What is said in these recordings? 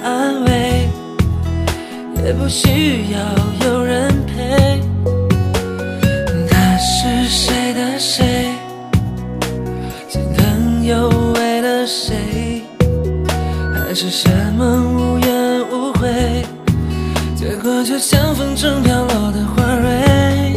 安慰，也不需要有人陪。他是谁的谁？心疼又为了谁？还是什么无怨无悔？结果就像风中飘落的花蕊。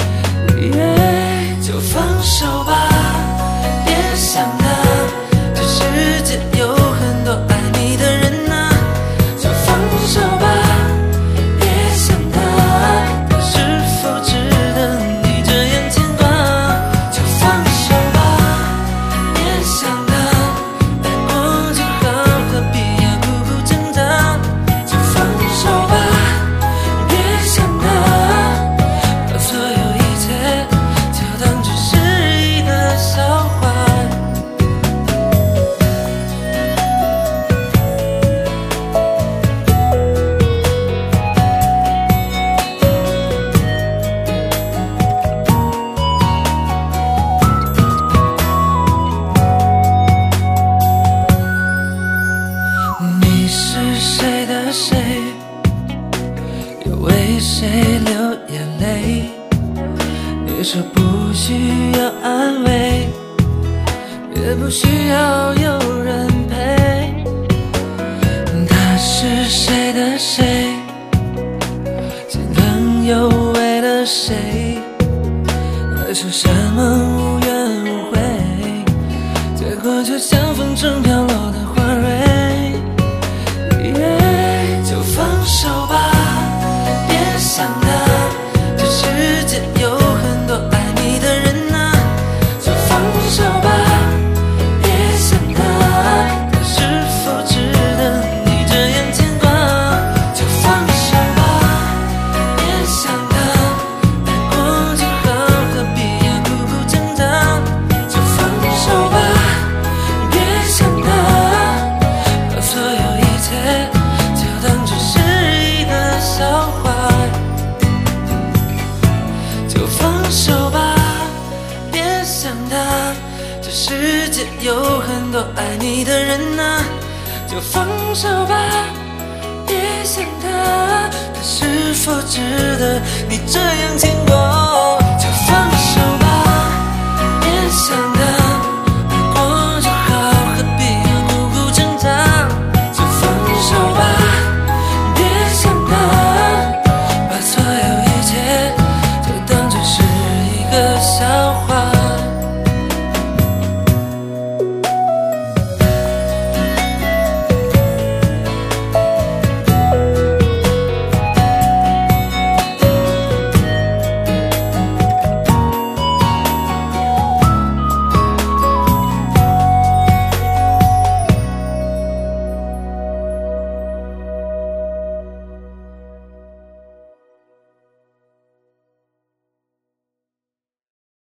就放手吧，别想他，这世界有很多爱你的人啊。就放手吧，别想他，他是否值得你这样牵挂？就放手吧，别想他，爱过就好，何必要苦苦挣扎？就放手吧，别想他，把所有一切就当只是一个笑话。你是谁的谁？又为谁流眼泪？你说不需要安慰，也不需要有人陪。他是谁的谁？心疼又为了谁？还是什么无怨无悔？结果就像风中飘落的花蕊。就放手吧，别想他，这世界有很多爱你的人啊。就放手吧，别想他，他是否值得你这样牵挂？就放手吧，别想他，爱过就好，何必要苦苦挣扎？就放手吧，别想他，把所有一切就当只是一个笑话。就放手吧，别想他，这世界有很多爱你的人啊。就放手吧，别想他，他是否值得你这样牵挂？